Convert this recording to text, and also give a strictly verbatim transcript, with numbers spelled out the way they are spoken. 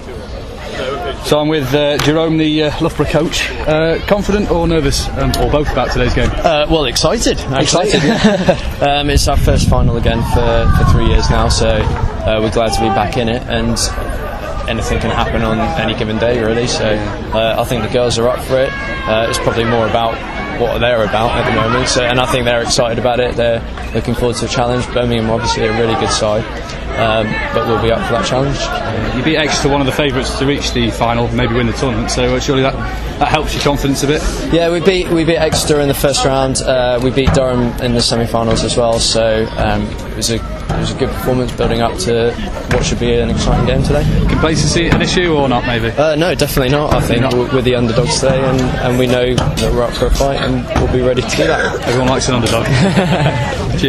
So I'm with uh, Jerome, the uh, Loughborough coach. Uh, confident or nervous, um, or both, about today's game? Uh, well, excited. Actually. Excited. Yeah. um, it's our first final again for, for three years now, so uh, we're glad to be back in it. And anything can happen on any given day, really. So uh, I think the girls are up for it. Uh, it's probably more about what they're about at the moment. So, and I think they're excited about it. They're looking forward to the challenge. Birmingham, obviously, a really good side. Um, but we'll be up for that challenge. Uh, you beat Exeter, one of the favourites to reach the final, maybe win the tournament, so uh, surely that, that helps your confidence a bit? Yeah, we beat we beat Exeter in the first round. Uh, we beat Durham in the semi-finals as well, so um, it was a it was a good performance building up to what should be an exciting game today. Complacency an issue or not, maybe? Uh, no, definitely not. I think we're, we're the underdogs today, and, and we know that we're up for a fight, and we'll be ready to do that. Everyone likes an underdog. Cheers.